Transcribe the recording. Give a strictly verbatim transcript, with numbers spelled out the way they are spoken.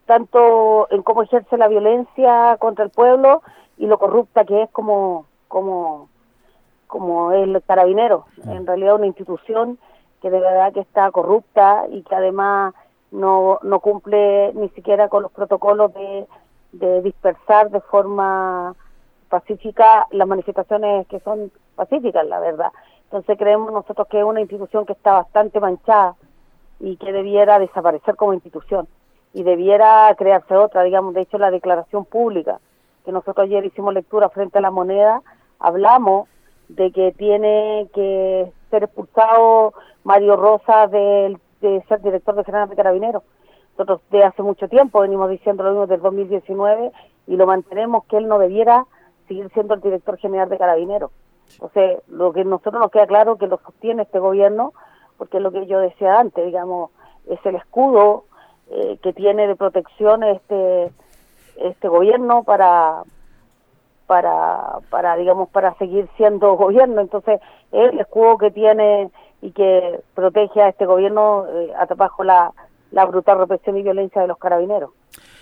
tanto en cómo ejerce la violencia contra el pueblo y lo corrupta que es como como como el Carabinero. En realidad una institución que de verdad que está corrupta y que además no no cumple ni siquiera con los protocolos de, de dispersar de forma pacífica las manifestaciones que son pacíficas, la verdad. Entonces creemos nosotros que es una institución que está bastante manchada y que debiera desaparecer como institución y debiera crearse otra. Digamos, de hecho la declaración pública que nosotros ayer hicimos lectura frente a la Moneda, hablamos de que tiene que ser expulsado Mario Rosas de, de ser director de General de Carabineros. Nosotros de hace mucho tiempo venimos diciendo lo mismo del dos mil diecinueve y lo mantenemos, que él no debiera seguir siendo el director general de Carabineros. Entonces, lo que nosotros nos queda claro que lo sostiene este gobierno, porque es lo que yo decía antes, digamos, es el escudo eh, que tiene de protección este este gobierno para para para digamos para seguir siendo gobierno. Entonces es el escudo que tiene y que protege a este gobierno eh, bajo la la brutal represión y violencia de los carabineros.